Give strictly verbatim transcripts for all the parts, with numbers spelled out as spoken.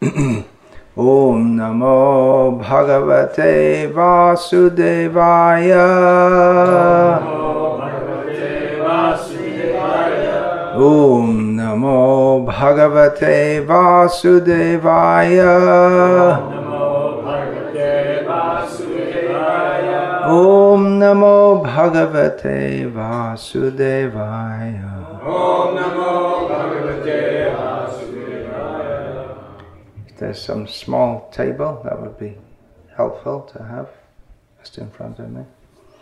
Om Namo Bhagavate Vasudevaya. Om Namo Bhagavate Vasudevaya. Om Namo Bhagavate Vasudevaya. Om Namo Bhagavate Vasudevaya. If there's some small table, that would be helpful to have just in front of me.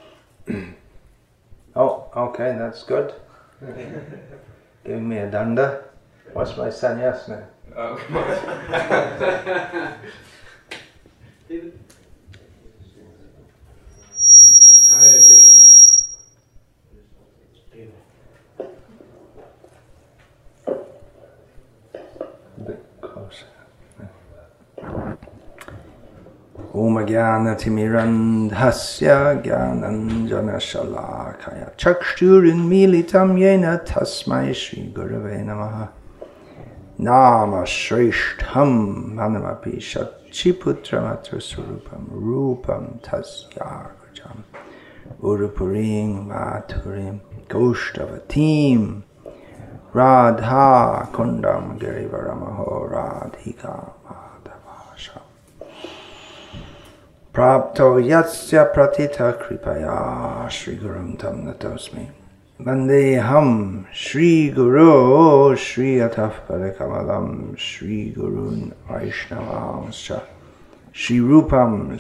Oh, okay, that's good. Giving me a danda. What's my sannyas now? Oh, Hare Krishna. A bit closer. Om Jnana Timirandhasya Jnananjana Shalakaya Chakshurinmilitam Yena Tasmai Shri Gurave Namaha. Nama Shrishtham Manamapi Shachiputramatra Surupam Rupam Tasya Gujam Urupurim Maturim Goshtavatim Radha Kundam Girivaramaho Radhika Madhavasham Prapto Yatsya Pratita Kripaya Shri Gurum Tam Natosmi Vandeham Shri Guru Shri Ataf Padakamalam Shri Gurun Vaishnavamscha Shri Rupam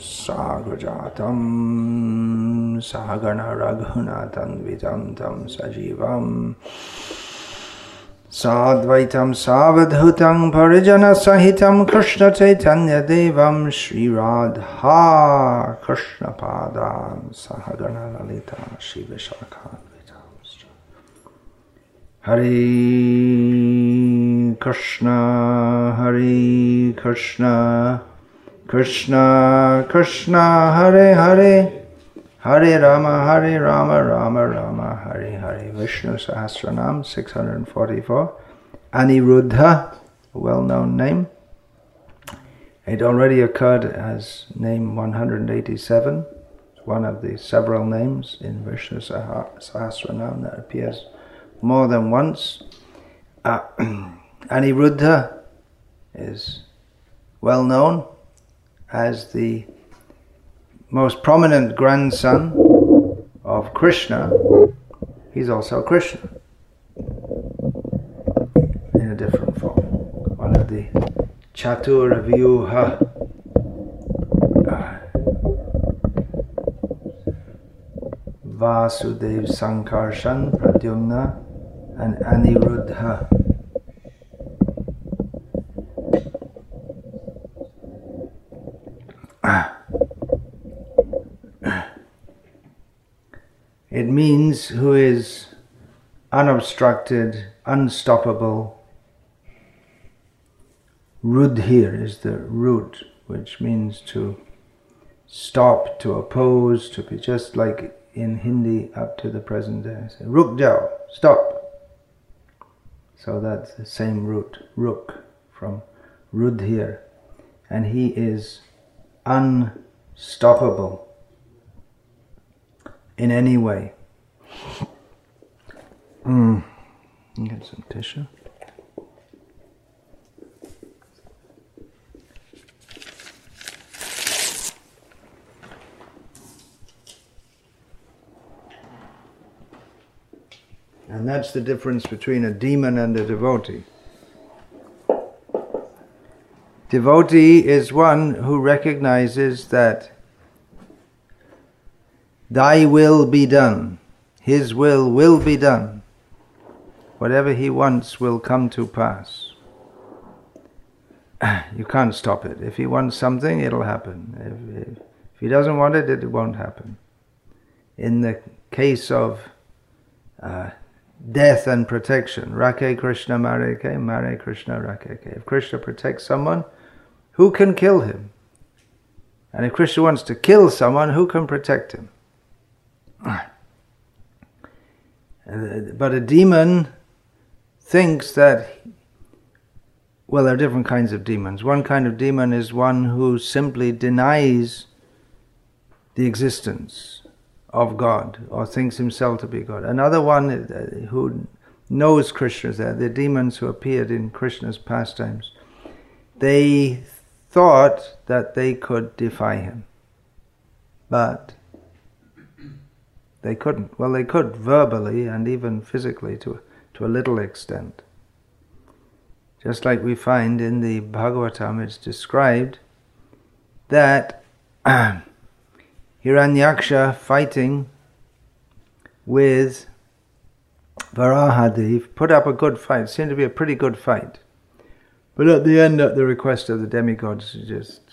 Sagrajatam Sahagana Raghunatan Vitam Tam Sajivam Sadvaitam Savadhutam Parijana Sahitam Krishna Chaitanya Devam Shri Radha Krishna Padam Sahagana Lalita Shri Vishakha Hare Krishna Hare Krishna Krishna Krishna Hare Hare Hare Rama Hare Rama Rama Rama Hare Hare. Vishnu Sahasranam six hundred forty-four. Aniruddha, a well-known name. It already occurred as name one hundred eighty-seven. It's one of the several names in Vishnu Sahasranam that appears more than once. Uh, Aniruddha is well known as the most prominent grandson of Krishna. He's also Krishna in a different form. One of the Chatur Vyuha uh, Vasudev Sankarshan Pradyumna and Aniruddha. It means who is unobstructed, unstoppable. Rudhir is the root, which means to stop, to oppose, to be just like in Hindi up to the present day. Say, Ruk jao, stop. So that's the same root, Ruk, from Rudhir. And he is unstoppable in any way. Mm. Get some tissue. And that's the difference between a demon and a devotee. Devotee is one who recognizes that Thy will be done. His will will be done. Whatever he wants will come to pass. You can't stop it. If he wants something, it'll happen. If, if, if he doesn't want it, it won't happen. In the case of uh, death and protection, Rakhe Krishna Mareke, Mare Krishna Rakeke. If Krishna protects someone, who can kill him? And if Krishna wants to kill someone, who can protect him? But a demon thinks that well, there are different kinds of demons. One kind of demon is one who simply denies the existence of God or thinks himself to be God. Another one uh, who knows Krishna is there. The demons who appeared in Krishna's pastimes, they thought that they could defy him, but they couldn't. Well, they could verbally and even physically to, to a little extent. Just like we find in the Bhagavatam, it's described that Hiranyaksha fighting with Varahadev put up a good fight. It seemed to be a pretty good fight. But at the end, at the request of the demigods, just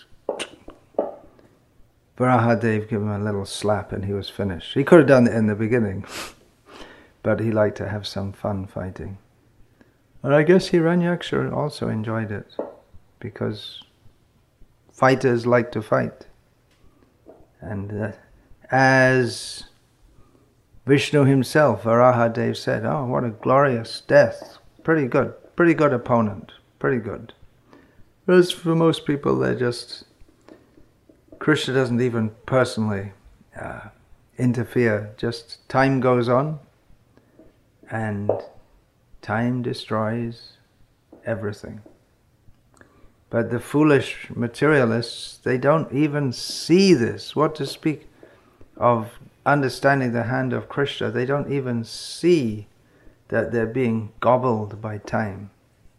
Varahadev gave him a little slap and he was finished. He could have done it in the beginning, but he liked to have some fun fighting. And I guess Hiranyaksha also enjoyed it, because fighters like to fight. And uh, as Vishnu himself, Varahadev said, oh, what a glorious death. Pretty good, pretty good opponent, pretty good. Whereas for most people, they're just, Krishna doesn't even personally uh, interfere, just time goes on, and time destroys everything. But the foolish materialists, they don't even see this. What to speak of understanding the hand of Krishna, they don't even see that they're being gobbled by time.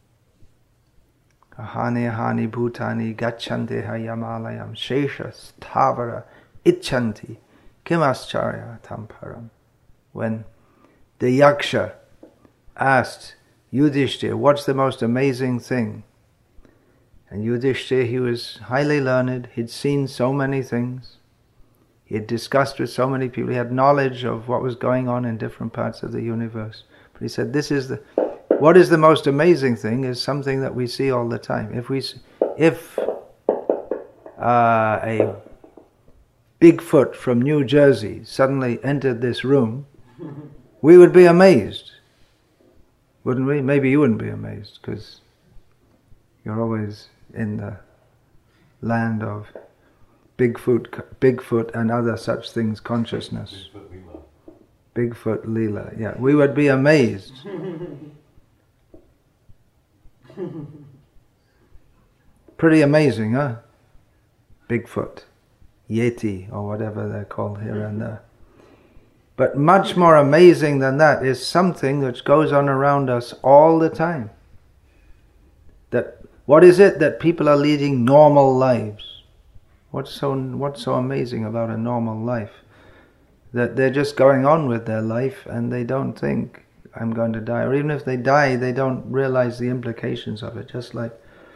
Ahani ahani bhutani gacchante hayamalayam sheshas tavara icchanti kimascharya tamparam. When the Yaksha asked Yudhishthira, what's the most amazing thing? And Yudhishthira, he was highly learned, he'd seen so many things, he had discussed with so many people, he had knowledge of what was going on in different parts of the universe. But he said, this is the, what is the most amazing thing is something that we see all the time. If we, if uh, a Bigfoot from New Jersey suddenly entered this room, we would be amazed. Wouldn't we? Maybe you wouldn't be amazed, because you're always in the land of Bigfoot, Bigfoot and other such things consciousness. Bigfoot Leela. Yeah, we would be amazed. Pretty amazing, huh? Bigfoot, Yeti, or whatever they're called here and there. But much more amazing than that is something which goes on around us all the time. That what is it that people are leading normal lives? What's so what's so amazing about a normal life? That they're just going on with their life and they don't think, I'm going to die. Or even if they die, they don't realize the implications of it. Just like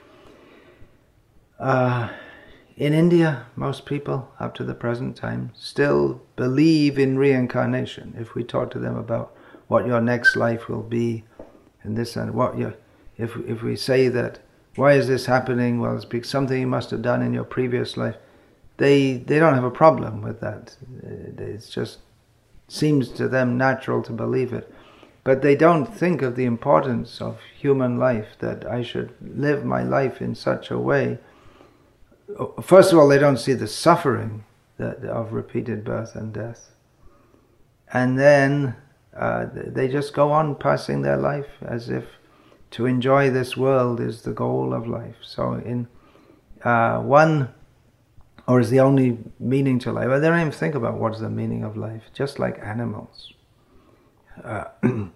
uh, in India, most people, up to the present time, still believe in reincarnation. If we talk to them about what your next life will be, and this and what you, if if we say that, why is this happening? Well, it's because something you must have done in your previous life. They they don't have a problem with that. It just seems to them natural to believe it. But they don't think of the importance of human life, that I should live my life in such a way. First of all, they don't see the suffering that, of repeated birth and death. And then uh, they just go on passing their life as if to enjoy this world is the goal of life. So in uh, one, or is the only meaning to life. But they don't even think about what is the meaning of life, just like animals. Uh,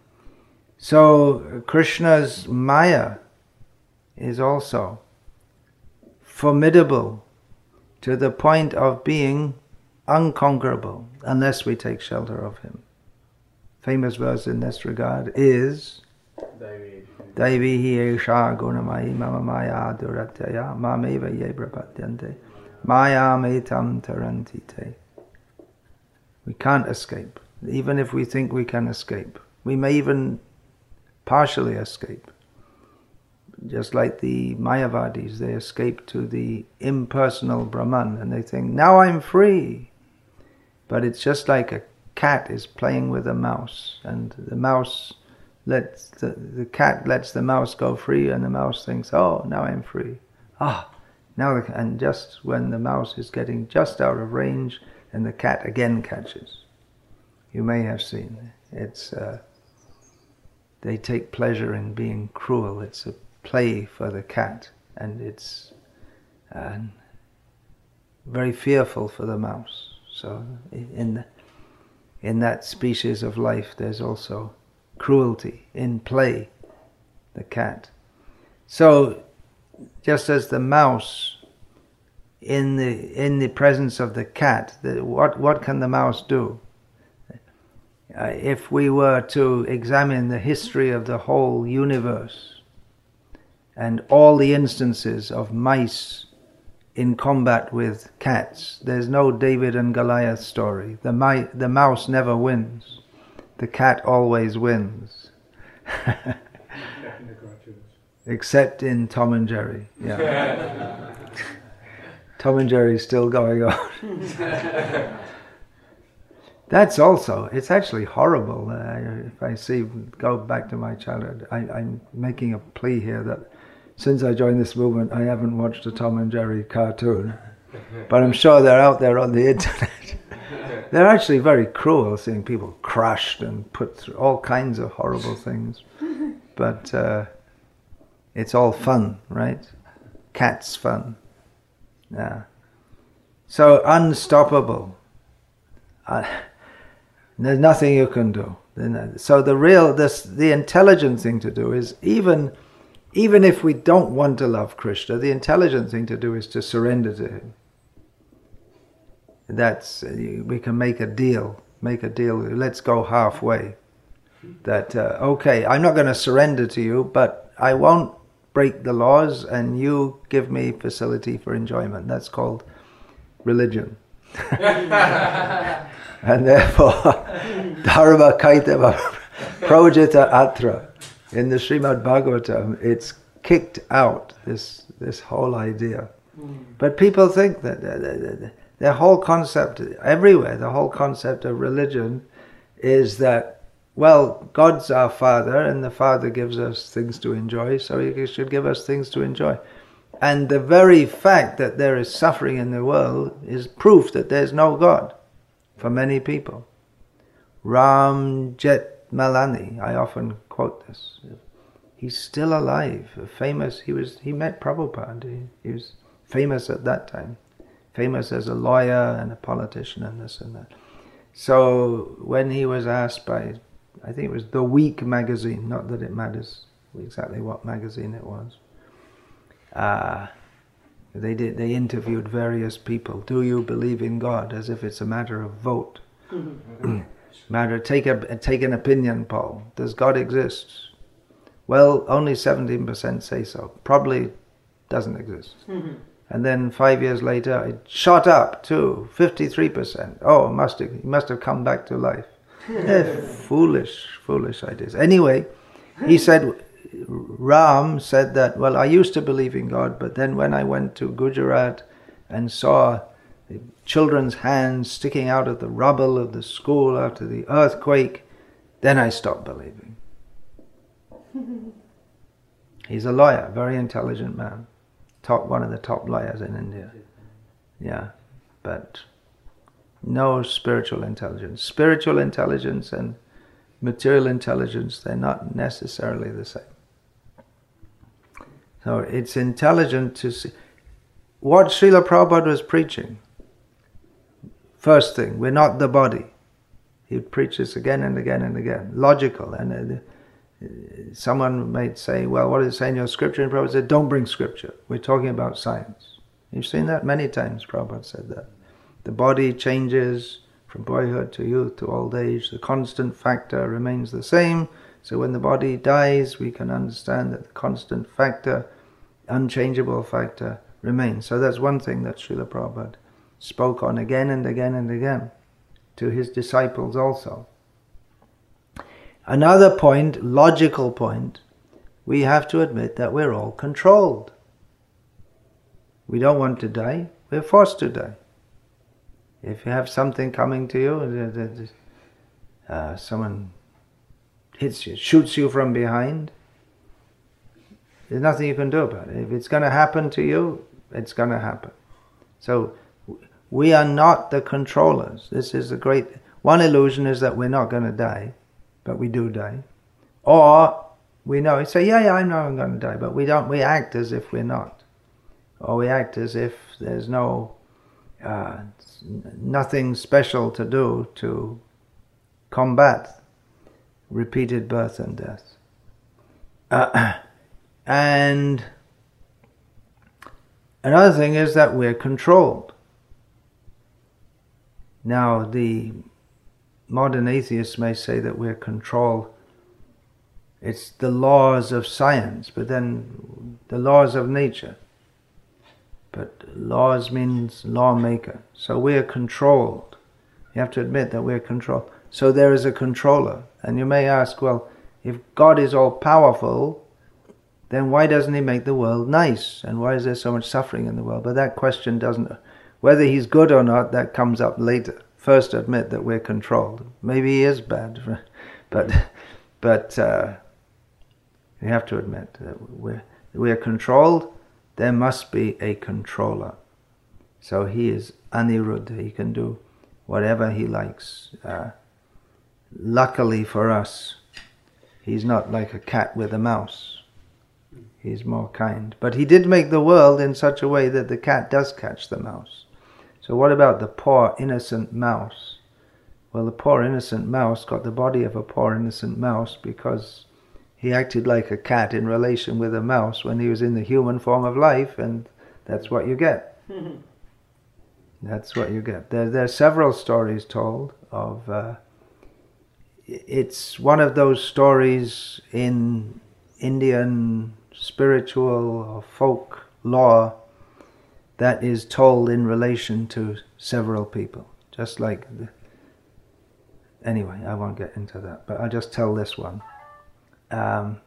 so Krishna's Maya is also formidable to the point of being unconquerable unless we take shelter of him. Famous verse in this regard is Daivi hi esha gunamai mama maya durataya mameva ye prapadyante maya metam taranti te. We can't escape, even if we think we can escape. We may even partially escape. Just like the Mayavadis, they escape to the impersonal Brahman and they think, now I'm free. But it's just like a cat is playing with a mouse, and the mouse lets the, the cat lets the mouse go free, and the mouse thinks, "Oh, now I'm free." Ah, now the, and just when the mouse is getting just out of range, and the cat again catches. You may have seen it's. Uh, they take pleasure in being cruel. It's a play for the cat, and it's uh, very fearful for the mouse. So in the, in that species of life, there's also cruelty in play, the cat. So just as the mouse, in the in the presence of the cat, the, what what can the mouse do? Uh, if we were to examine the history of the whole universe and all the instances of mice in combat with cats, there's no David and Goliath story. The, mi- the mouse never wins. The cat always wins. Except in Tom and Jerry. Yeah. Tom and Jerry's still going on. That's also, it's actually horrible. Uh, if I see, go back to my childhood, I, I'm making a plea here that since I joined this movement, I haven't watched a Tom and Jerry cartoon. But I'm sure they're out there on the internet. They're actually very cruel, seeing people crushed and put through all kinds of horrible things. But uh, it's all fun, right? Cat's fun. Yeah. So unstoppable. Uh, There's nothing you can do. So the real, this, the intelligent thing to do is, even, even if we don't want to love Krishna, the intelligent thing to do is to surrender to him. That's, we can make a deal, make a deal, let's go halfway. That, uh, okay, I'm not going to surrender to you, but I won't break the laws, and you give me facility for enjoyment. That's called religion. And therefore, Dharma Kaitava Projita Atra, in the Srimad Bhagavatam, it's kicked out, this this whole idea. Mm. But people think that the, the, the, the whole concept, everywhere, the whole concept of religion is that, well, God's our Father, and the Father gives us things to enjoy, so He should give us things to enjoy. And the very fact that there is suffering in the world is proof that there's no God. For many people. Ram Jetmalani, I often quote this. He's still alive, famous. He was. He met Prabhupada. He, he was famous at that time. Famous as a lawyer and a politician and this and that. So when he was asked by, I think it was The Week magazine, not that it matters exactly what magazine it was, uh, They did. They interviewed various people. Do you believe in God? As if it's a matter of vote. matter. Take a take an opinion poll. Does God exist? Well, only seventeen percent say so. Probably doesn't exist. And then five years later, it shot up to fifty-three percent. Oh, must have, he must have come back to life. Yeah, foolish, foolish ideas. Anyway, he said. Ram said that, well, I used to believe in God, but then when I went to Gujarat and saw the children's hands sticking out of the rubble of the school after the earthquake, then I stopped believing. He's a lawyer, very intelligent man, top one of the top lawyers in India. Yeah, but no spiritual intelligence. Spiritual intelligence and material intelligence, they're not necessarily the same. So it's intelligent to see what Srila Prabhupada was preaching. First thing, we're not the body. He preaches again and again and again. Logical. And uh, someone might say, well, what does it say in your scripture? And Prabhupada said, don't bring scripture. We're talking about science. You've seen that many times, Prabhupada said that. The body changes from boyhood to youth to old age. The constant factor remains the same. So when the body dies, we can understand that the constant factor, unchangeable factor, remains. So that's one thing that Srila Prabhupada spoke on again and again and again to his disciples also. Another point, logical point, we have to admit that we're all controlled. We don't want to die, we're forced to die. If you have something coming to you, uh, someone hits you, shoots you from behind, there's nothing you can do about it. If it's going to happen to you, it's going to happen. So we are not the controllers. This is a great... One illusion is that we're not going to die, but we do die. Or we know, say, yeah, yeah, I know I'm going to die, but we don't. We act as if we're not. Or we act as if there's no... Uh, nothing special to do to combat repeated birth and death. Uh, and another thing is that we're controlled. Now, the modern atheists may say that we're controlled. It's the laws of science, but then the laws of nature. But laws means lawmaker. So we are controlled. You have to admit that we're controlled. So there is a controller. And you may ask, well, if God is all powerful, then why doesn't he make the world nice? And why is there so much suffering in the world? But that question doesn't... Whether he's good or not, that comes up later. First admit that we're controlled. Maybe he is bad. But but uh, you have to admit that we're, we're controlled. There must be a controller. So he is Aniruddha. He can do whatever he likes. Uh, luckily for us, he's not like a cat with a mouse. He's more kind. But he did make the world in such a way that the cat does catch the mouse. So what about the poor innocent mouse? Well, the poor innocent mouse got the body of a poor innocent mouse because he acted like a cat in relation with a mouse when he was in the human form of life, and that's what you get. That's what you get. There, there are several stories told of... Uh, it's one of those stories in Indian spiritual or folk lore that is told in relation to several people. Just like... The, anyway, I won't get into that, but I'll just tell this one. Um,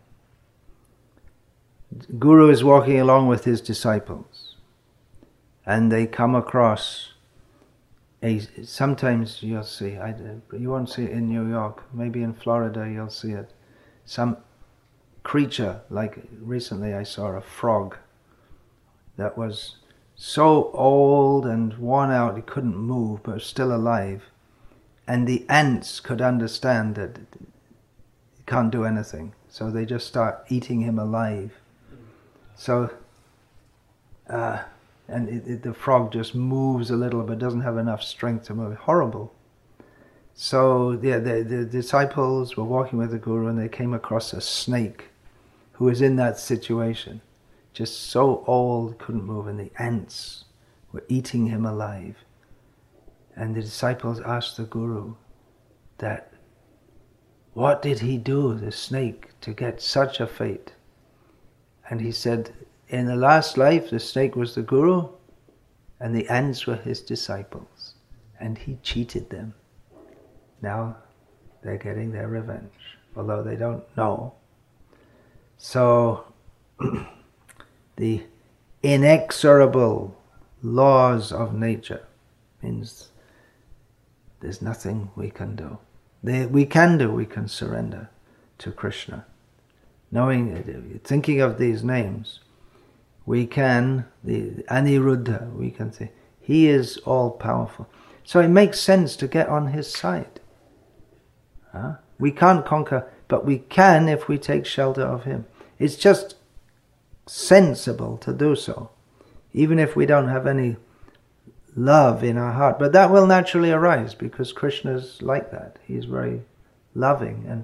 Guru is walking along with his disciples, and they come across a... Sometimes you'll see, I, you won't see it in New York, maybe in Florida you'll see it. Some creature, like recently I saw a frog that was so old and worn out it couldn't move, but was still alive. And the ants could understand that he can't do anything, so they just start eating him alive. So, uh, and it, it, the frog just moves a little, but doesn't have enough strength to move. Horrible. So, yeah, the, the disciples were walking with the Guru, and they came across a snake who was in that situation, just so old, couldn't move, and the ants were eating him alive. And the disciples asked the Guru that, what did he do, the snake, to get such a fate? And he said, in the last life, the snake was the Guru, and the ants were his disciples, and he cheated them. Now they're getting their revenge, although they don't know. So, the inexorable laws of nature means there's nothing we can do. They, we can do, we can surrender to Krishna. Knowing, thinking of these names, we can, the Aniruddha, we can say, he is all powerful. So it makes sense to get on his side. Huh? We can't conquer, but we can if we take shelter of him. It's just sensible to do so, even if we don't have any love in our heart. But that will naturally arise because Krishna's like that. He's very loving, and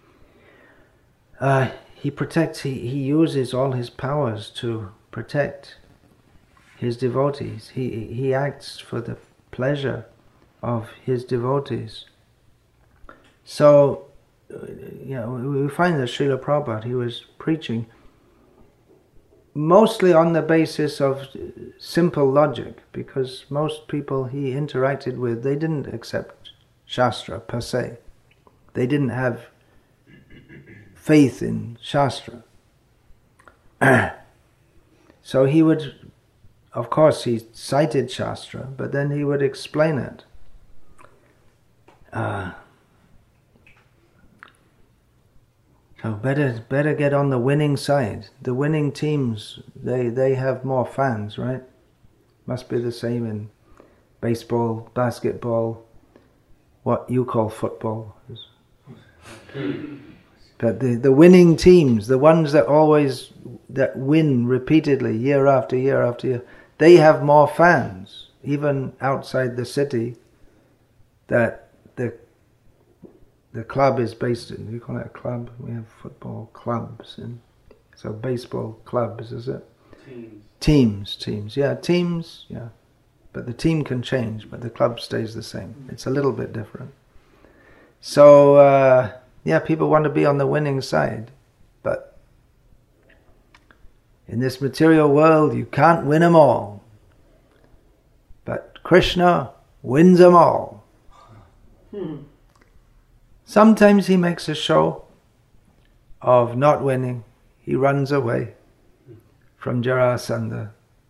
uh, he protects, he, he uses all his powers to protect his devotees. He, he acts for the pleasure of his devotees. So, you know, we find that Srila Prabhupada, he was preaching mostly on the basis of simple logic, because most people he interacted with, they didn't accept Shastra per se. They didn't have faith in Shastra. So he would, of course he cited Shastra, but then he would explain it. Uh, So better better get on the winning side. The winning teams, they, they have more fans, right? Must be the same in baseball, basketball, what you call football. But the, the winning teams, the ones that always that win repeatedly year after year after year, they have more fans, even outside the city, that the the club is based in. You call it a club? We have football clubs, and so baseball clubs, is it? Teams. Teams, teams, yeah, teams, yeah. But the team can change, but the club stays the same. It's a little bit different. So, uh, yeah, people want to be on the winning side, but in this material world, you can't win them all. But Krishna wins them all. Hmm. Sometimes he makes a show of not winning. He runs away from Jarasandha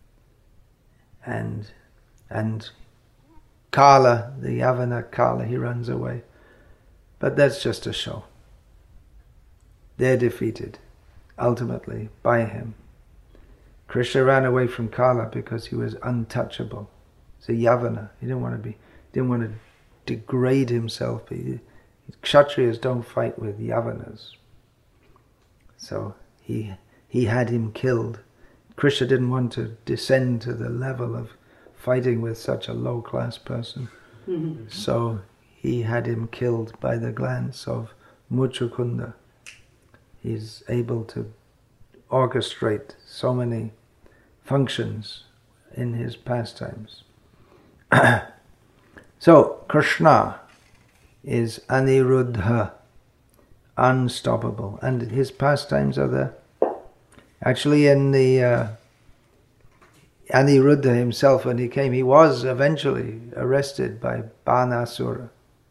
and and Kala, the Yavana Kala, he runs away. But that's just a show. They're defeated, ultimately, by him. Krishna ran away from Kala because he was untouchable. He's a Yavana. He didn't want to be, didn't want to degrade himself. He, Kshatriyas don't fight with Yavanas. So he he had him killed. Krishna didn't want to descend to the level of fighting with such a low-class person. Mm-hmm. So he had him killed by the glance of Muchukunda. He's able to orchestrate so many functions in his pastimes. So Krishna is Aniruddha, unstoppable, and his pastimes are there. Actually, in the uh, Aniruddha himself, when he came, he was eventually arrested by Banasura.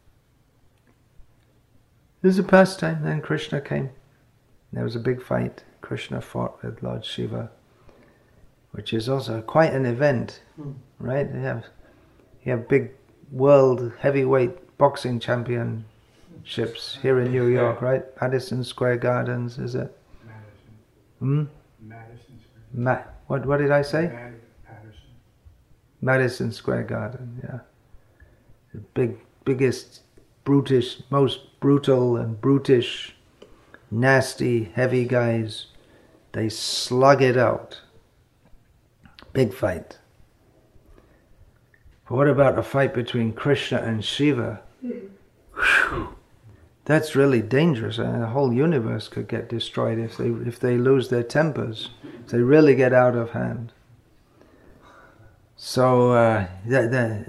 There's a pastime. Then Krishna came. There was a big fight. Krishna fought with Lord Shiva, which is also quite an event, mm. right? You have you have big world heavyweight boxing championships here in New York, right? Madison Square Gardens, is it? Madison. Hmm? Madison Square. Ma- what what did I say? Mad- Madison. Madison Square Garden, yeah. The big, biggest, brutish, most brutal and brutish, nasty, heavy guys. They slug it out. Big fight. But what about a fight between Krishna and Shiva? Whew. That's really dangerous. I mean, the whole universe could get destroyed if they if they lose their tempers. If they really get out of hand. So uh, that, that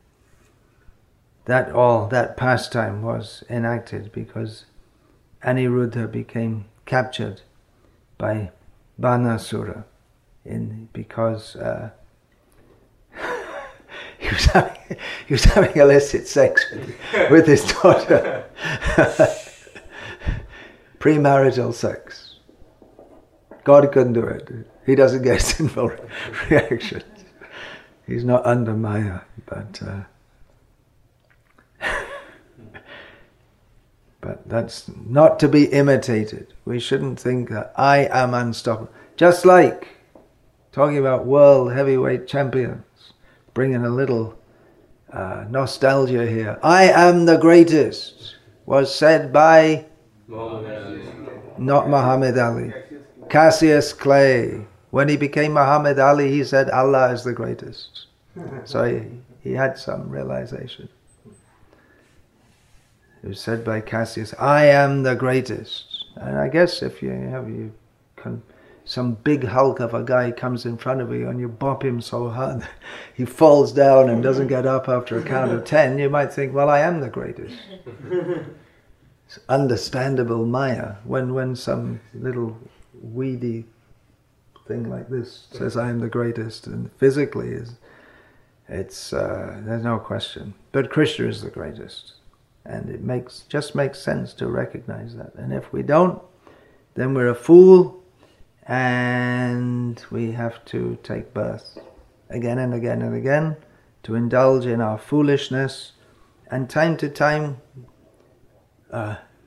that all that pastime was enacted because Aniruddha became captured by Banasura, in because uh, he was having he was having illicit sex with, with his daughter, premarital sex. God couldn't do it. He doesn't get sinful reactions. He's not under Maya, but uh, but that's not to be imitated. We shouldn't think that I am unstoppable. Just like talking about world heavyweight champions, bringing a little uh, nostalgia here. I am the greatest was said by not Muhammad Ali, Cassius Clay. When he became Muhammad Ali, he said Allah is the greatest. So he, he had some realization. It was said by Cassius, I am the greatest. And I guess if you have you can, some big hulk of a guy comes in front of you and you bop him so hard he falls down and doesn't get up after a count of ten, you might think, well, I am the greatest. It's understandable Maya. When when some little weedy thing like this says I am the greatest, and physically is it's uh, there's no question. But Krishna is the greatest. And it makes just makes sense to recognize that. And if we don't, then we're a fool, and we have to take birth again and again and again to indulge in our foolishness, and time to time uh,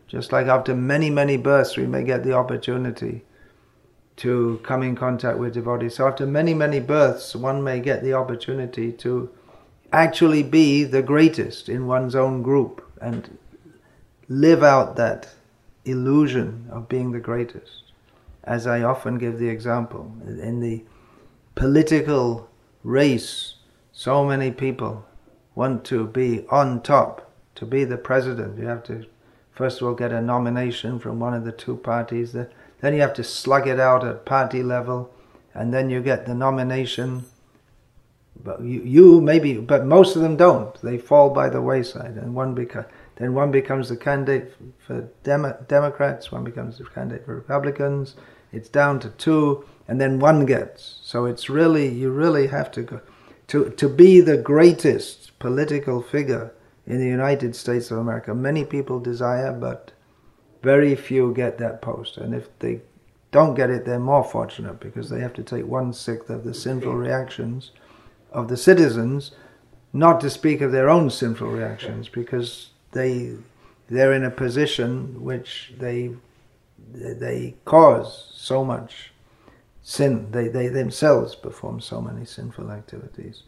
Just like after many, many births we may get the opportunity to come in contact with devotees. So after many, many births one may get the opportunity to actually be the greatest in one's own group and live out that illusion of being the greatest. As I often give the example, in the political race, so many people want to be on top, to be the president. You have to first of all get a nomination from one of the two parties, then you have to slug it out at party level, and then you get the nomination. But you, you maybe, but most of them don't. They fall by the wayside, and one beca- then one becomes the candidate for Demo- Democrats, one becomes the candidate for Republicans. It's down to two, and then one gets. So it's really, you really have to go to to be the greatest political figure in the United States of America. Many people desire, but very few get that post. And if they don't get it, they're more fortunate, because they have to take one-sixth of the sinful reactions of the citizens, not to speak of their own sinful reactions, because they they're in a position which they they cause so much sin. They they themselves perform so many sinful activities.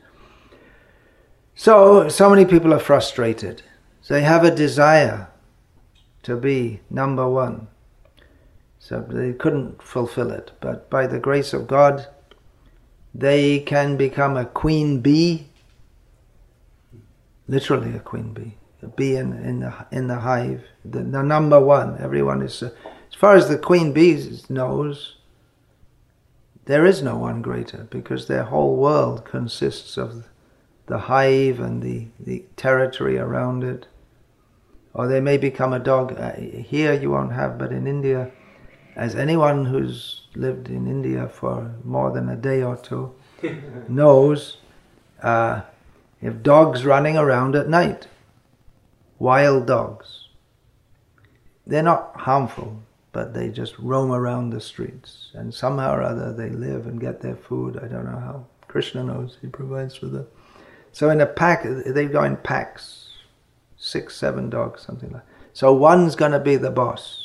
So so many people are frustrated. They have a desire to be number one. So they couldn't fulfill it. But by the grace of God, they can become a queen bee, literally a queen bee, a bee in, in, the, in the hive, the, the number one. Everyone is, uh, as far as the queen bee knows, there is no one greater, because their whole world consists of the hive and the, the territory around it. Or they may become a dog. Uh, here you won't have, but in India, as anyone who's lived in India for more than a day or two knows, uh, if dogs running around at night, wild dogs, they're not harmful, but they just roam around the streets, and somehow or other they live and get their food. I don't know how. Krishna knows, he provides for them. So in a pack, they go in packs, six, seven dogs, something like that. So one's going to be the boss.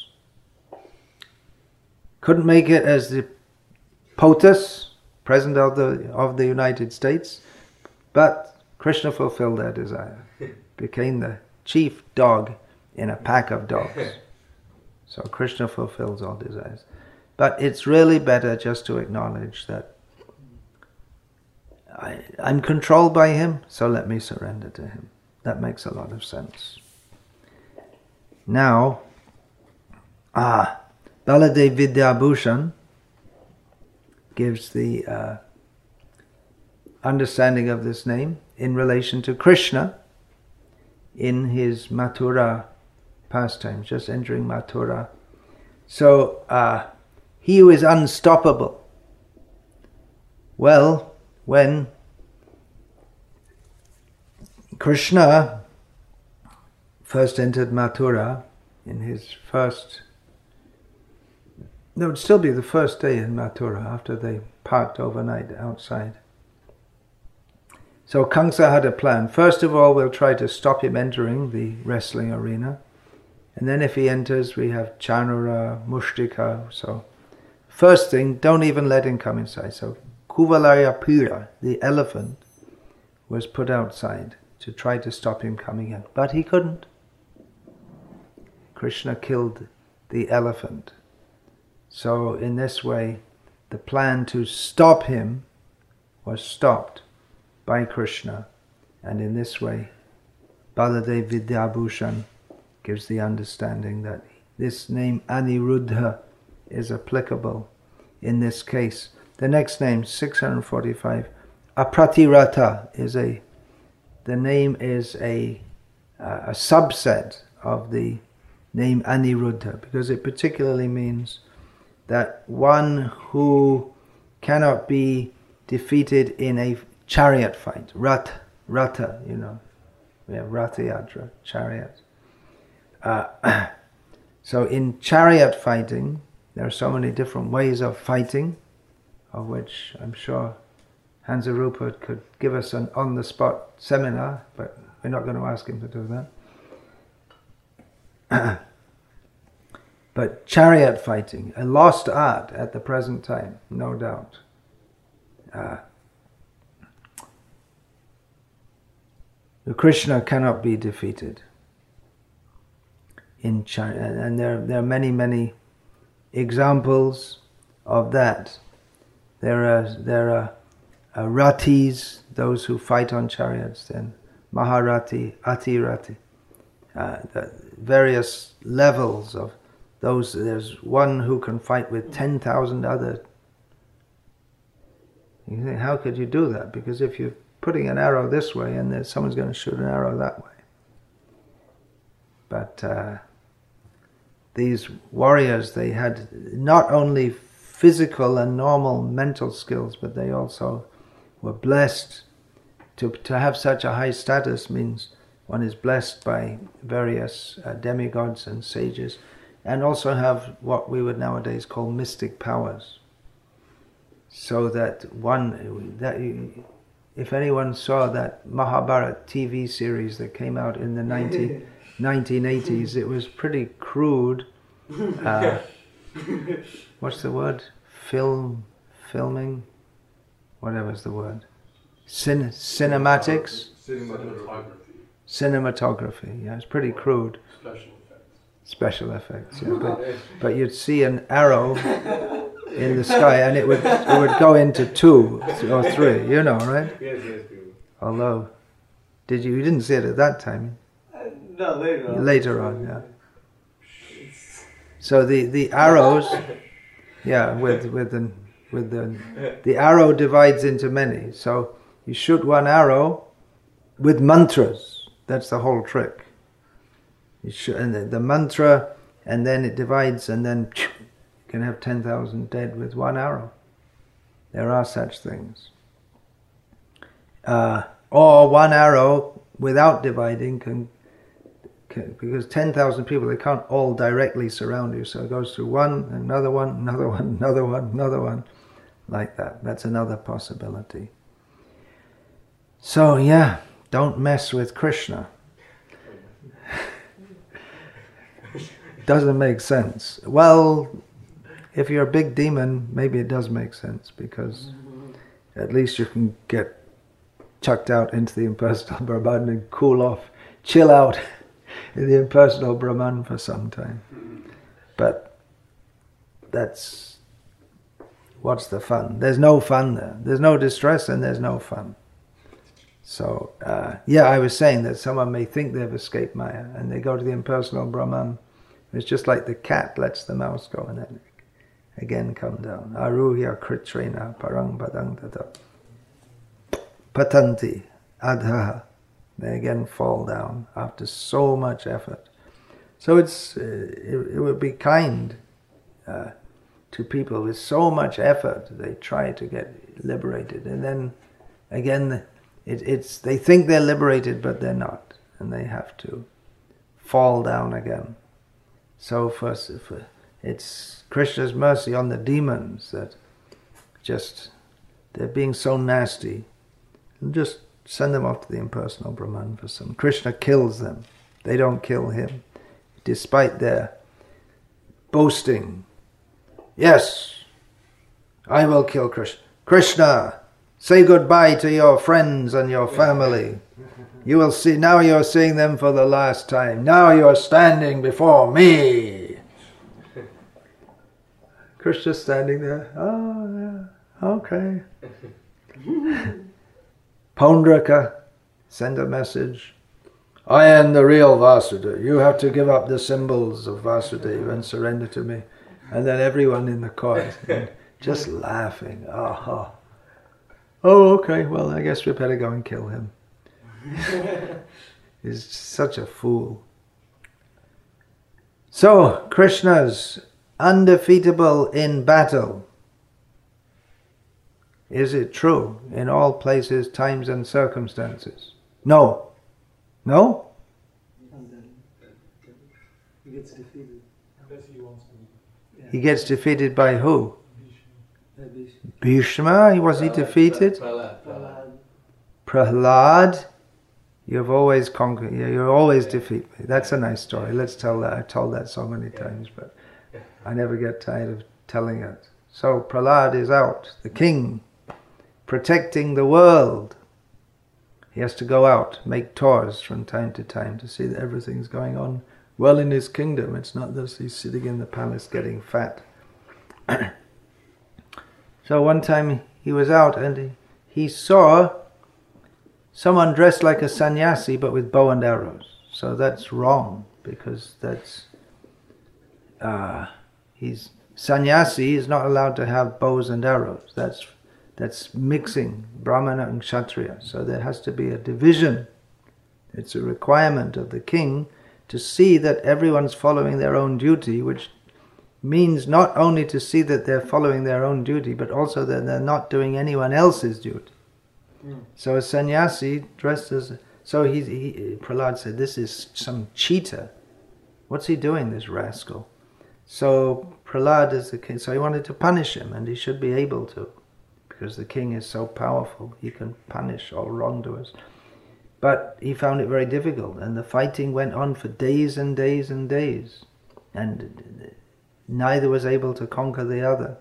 Couldn't make it as the POTUS, President of the of the United States, but Krishna fulfilled their desire, became the chief dog in a pack of dogs. So Krishna fulfills all desires. But it's really better just to acknowledge that I, I'm controlled by him, so let me surrender to him. That makes a lot of sense. Now, ah, Baladev Vidyabhushan gives the uh, understanding of this name in relation to Krishna in his Mathura pastimes, just entering Mathura. So, uh, he who is unstoppable. Well, when Krishna first entered Mathura in his first, no, it would still be the first day in Mathura after they parked overnight outside. So Kamsa had a plan. First of all, we'll try to stop him entering the wrestling arena. And then if he enters, we have Chanura, Mushtika. So first thing, don't even let him come inside. So Kuvalayapura, the elephant, was put outside to try to stop him coming in. But he couldn't. Krishna killed the elephant. So in this way, the plan to stop him was stopped by Krishna. And in this way, Baladev Vidyabhushan gives the understanding that this name Aniruddha is applicable in this case. The next name, six hundred forty-five, Apratirata, is a, the name is a, uh, a subset of the name Aniruddha, because it particularly means that one who cannot be defeated in a chariot fight. Rat, Rata, you know. We have Ratha Yatra, chariot. Uh, so in chariot fighting, there are so many different ways of fighting, of which I'm sure Hansarupa could give us an on-the-spot seminar, but we're not going to ask him to do that. But chariot fighting, a lost art at the present time, no doubt. Uh, Krishna cannot be defeated in China, and there, there are many, many examples of that. There are there are uh, ratis, those who fight on chariots, then Maharati, Atirati, uh, the various levels of those. There's one who can fight with ten thousand other. You think, how could you do that? Because if you're putting an arrow this way, and then someone's going to shoot an arrow that way. But uh, these warriors, they had not only physical and normal mental skills, but they also were blessed. To, to have such a high status means one is blessed by various uh, demigods and sages, and also have what we would nowadays call mystic powers. So that one, that if anyone saw that Mahabharata T V series that came out in the nineteen eighties, it was pretty crude. Uh, what's the word? Film, filming, whatever's the word. Cin- cinematics? Cinematography. Cinematography, yeah, it's pretty crude. Special effects. Special effects, yeah. But, but you'd see an arrow in the sky and it would it would go into two or three, you know, right? Yes, yes, people. Although, did you, you didn't see it at that time? Uh, no, later on. Later on, yeah. So the, the arrows, yeah, with with the with the the arrow divides into many. So you shoot one arrow with mantras. That's the whole trick. You shoot, and the, the mantra, and then it divides, and then you can have ten thousand dead with one arrow. There are such things. Uh, or one arrow without dividing can. Because ten thousand people, they can't all directly surround you. So it goes through one, another one, another one, another one, another one, like that. That's another possibility. So yeah, don't mess with Krishna. Doesn't make sense. Well, if you're a big demon, maybe it does make sense, because at least you can get chucked out into the impersonal Brahman and cool off, chill out in the impersonal Brahman for some time. But that's, what's the fun? There's no fun there. There's no distress and there's no fun. So, uh, yeah, I was saying that someone may think they've escaped Maya and they go to the impersonal Brahman. It's just like the cat lets the mouse go and then again come down. Aruhya kritrena parang padang tata patanti adhaha. They again fall down after so much effort. So it's uh, it, it would be kind uh, to people with so much effort. They try to get liberated, and then again, it, it's they think they're liberated, but they're not, and they have to fall down again. So first, for, it's Krishna's mercy on the demons that just they're being so nasty, and just send them off to the impersonal Brahman for some. Krishna kills them. They don't kill him. Despite their boasting. Yes, I will kill Krishna. Krishna, say goodbye to your friends and your family. You will see, now you're seeing them for the last time. Now you're standing before me. Krishna's standing there. Oh, yeah, okay. Paundraka send a message. I am the real Vasudeva. You have to give up the symbols of Vasudeva and surrender to me. And then everyone in the court just laughing. Oh, oh, okay, well, I guess we better go and kill him. He's such a fool. So, Krishna's undefeatable in battle. Is it true in all places, times and circumstances? No. No? And then he gets defeated. He gets defeated by who? By Bhishma. Bhishma? Was he defeated? Prahlad. Prahlad. Prahlad? You've always conquered, you always defeat me. That's a nice story. Let's tell that. I've told that so many times, but I never get tired of telling it. So Prahlad is out, the king, protecting the world. He has to go out, make tours from time to time to see that everything's going on well in his kingdom. It's not that he's sitting in the palace getting fat. So one time he was out and he, he saw someone dressed like a sannyasi but with bow and arrows. So that's wrong, because that's uh, he's sannyasi is not allowed to have bows and arrows. That's that's mixing Brahmana and Kshatriya. So there has to be a division. It's a requirement of the king to see that everyone's following their own duty, which means not only to see that they're following their own duty, but also that they're not doing anyone else's duty. Mm. So a sannyasi dressed as... So he, he, Prahlad said, this is some cheater. What's he doing, this rascal? So Prahlad is the king, so he wanted to punish him, and he should be able to, because the king is so powerful, he can punish all wrongdoers. But he found it very difficult, and the fighting went on for days and days and days, and neither was able to conquer the other.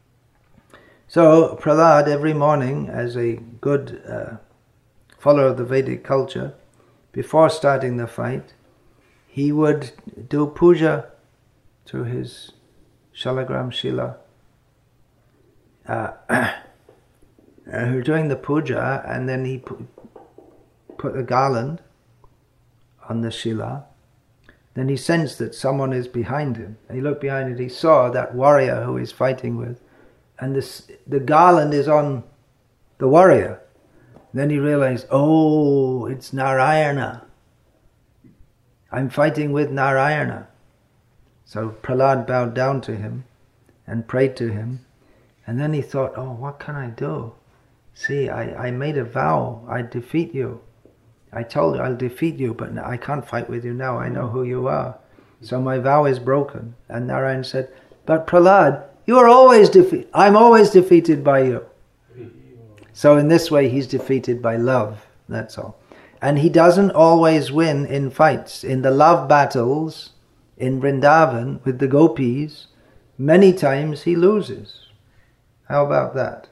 So Prahlad, every morning, as a good uh, follower of the Vedic culture, before starting the fight, he would do puja to his Shalagram Shila. Uh, he was doing the puja, and then he put, put a garland on the Shila. Then he sensed that someone is behind him. And he looked behind and he saw that warrior who he's fighting with. And this, the garland is on the warrior. Then he realized, oh, it's Narayana. I'm fighting with Narayana. So Prahlad bowed down to him and prayed to him. And then he thought, oh, what can I do? See, I, I made a vow, I'd defeat you. I told you I'll defeat you, but I can't fight with you now. I know who you are. So my vow is broken. And Narayan said, but Prahlad, you are always defeated. I'm always defeated by you. So in this way, he's defeated by love. That's all. And he doesn't always win in fights. In the love battles in Vrindavan with the gopis, many times he loses. How about that?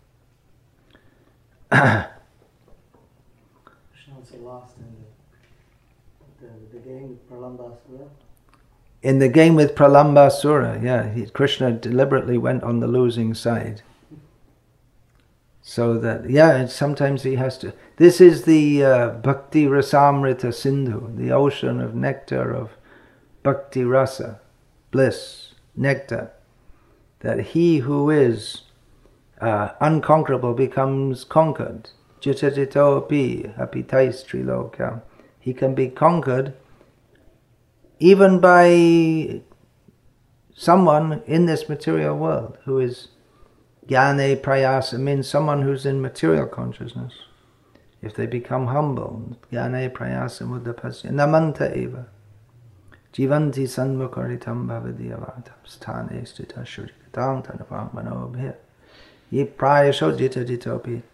Lost in the, the, the game with Pralambasura. In the game with Pralambasura, yeah, he, Krishna deliberately went on the losing side. So that, yeah, sometimes he has to... This is the uh, Bhakti Rasamrita Sindhu, the ocean of nectar of Bhakti Rasa, bliss, nectar. That he who is uh, unconquerable becomes conquered. Jitajito api hapitais trilokam. He can be conquered even by someone in this material world who is jnane prayasa, means someone who's in material consciousness. If they become humble, jnane prayasa muddapasya namanta eva jivanti sanmukaritam bhavadiyavatam sthane stita shurikatam tanapam manobhir ye prayasho jitajito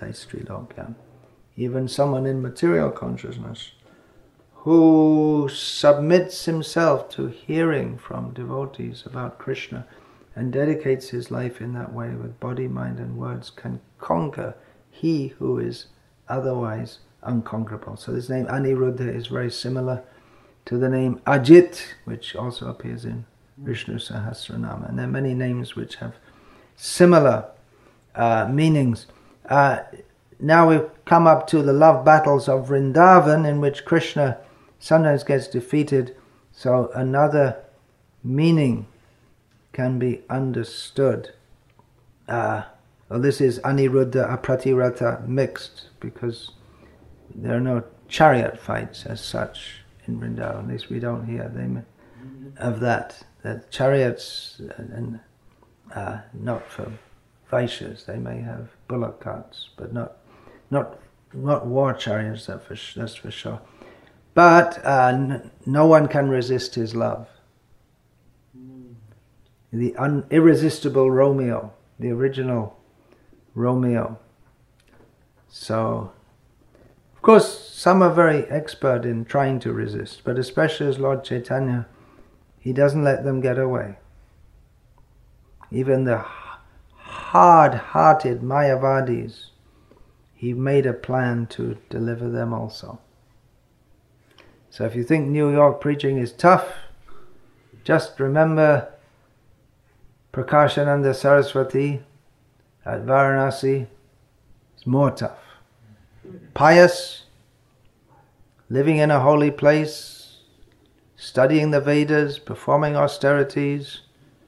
even someone in material consciousness who submits himself to hearing from devotees about Krishna and dedicates his life in that way with body, mind and words can conquer he who is otherwise unconquerable. So this name Aniruddha is very similar to the name Ajit, which also appears in Vishnu Sahasranama. And there are many names which have similar uh, meanings. Uh, now we've come up to the love battles of Vrindavan, in which Krishna sometimes gets defeated. So another meaning can be understood. Uh, well, this is Aniruddha Apratirata mixed, because there are no chariot fights as such in Vrindavan. At least we don't hear them of that. That chariots and uh, not for Vaishyas, they may have bullock carts, but not not not war chariots, that for, that's for sure. But uh, n- no one can resist his love. Mm. The un- irresistible Romeo, the original Romeo. So, of course, some are very expert in trying to resist, but especially as Lord Chaitanya, he doesn't let them get away. even the hard-hearted Mayavadis, he made a plan to deliver them also. So if you think New York preaching is tough, just remember Prakashananda Saraswati at Varanasi is more tough. Pious, living in a holy place, studying the Vedas, performing austerities,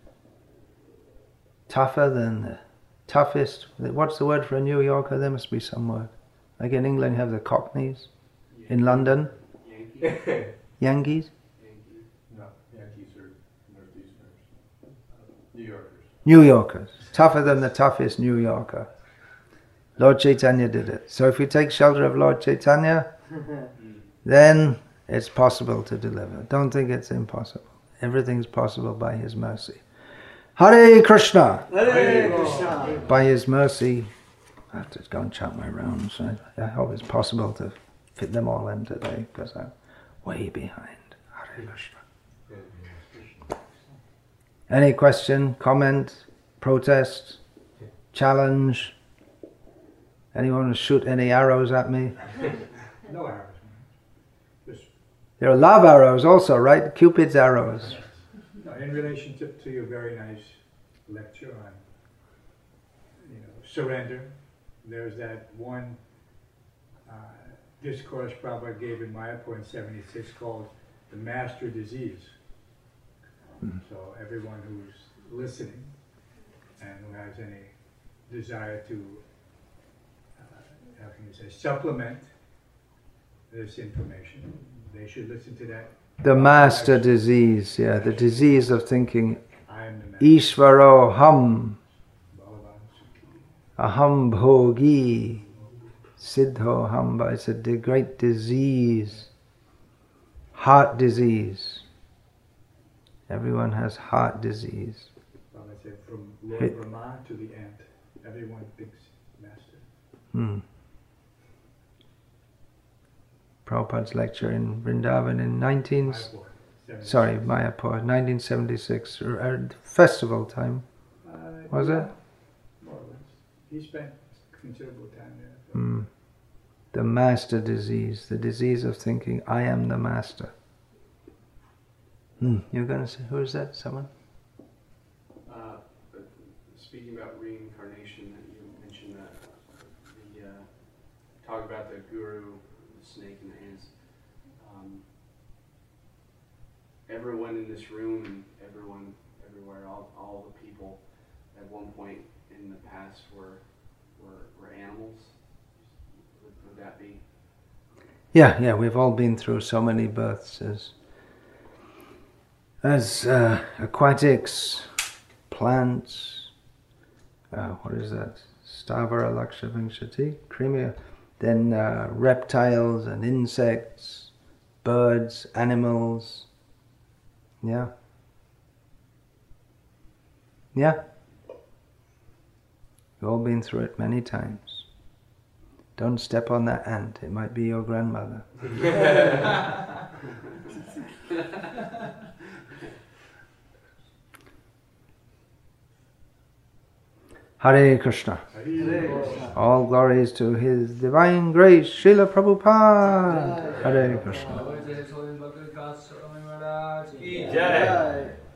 tougher than the toughest. What's the word for a New Yorker? There must be some word. Like in England you have the Cockneys. In London, Yankee. Yankees? Yankee. No, Yankees are Northeasterners. New Yorkers. New Yorkers. Tougher than the toughest New Yorker. Lord Chaitanya did it. So if we take shelter of Lord Chaitanya, then it's possible to deliver. Don't think it's impossible. Everything's possible by His mercy. Hare Krishna! Hare Krishna. By His mercy, I have to go and chant my rounds. I, I hope it's possible to fit them all in today, because I'm way behind. Hare Krishna. Any question, comment, protest, challenge? Anyone want to shoot any arrows at me? No arrows. Just There are love arrows also, right? Cupid's arrows. no, in relationship to your very nice lecture on, you know, surrender. There's that one uh, discourse Prabhupada gave in Mayapur in seventy-six called The Master Disease. Mm. So everyone who's listening and who has any desire to, uh, how can you say, supplement this information, they should listen to that. The master disease, yeah, the disease of thinking, I am the master. Ishvaro ham, Bhagavan Sukhi. aham bhogi, siddho hamba. It's a di- great disease, heart disease. Everyone has heart disease. Prabhupada said from Lord Hey. Brahma to the ant, everyone thinks master. Hmm. Prabhupada's lecture in Vrindavan in nineteen, Mayapur, seventy-six. sorry, Mayapur, nineteen seventy-six, or, or festival time, Uh, was yeah, it? More or less. He spent considerable time there. Hmm. The master disease, the disease of thinking, I am the master. Hmm. You're going to say, who is that? Someone? Uh, but speaking about reincarnation, that you mentioned that the uh, talk about the guru, the snake in the hands. Um, everyone in this room and everyone everywhere, all all the people, at one point in the past were were, were animals. Would, would that be? Yeah, yeah, we've all been through so many births as as uh, aquatics, plants, uh, what is that? Stavara Lakshavinshati, creamy, then uh, reptiles and insects, birds, animals. Yeah. Yeah. We've all been through it many times. Don't step on that ant, it might be your grandmother. Hare Krishna. Hare Krishna. All glories to His Divine Grace, Srila Prabhupada. Hare Krishna. Jai.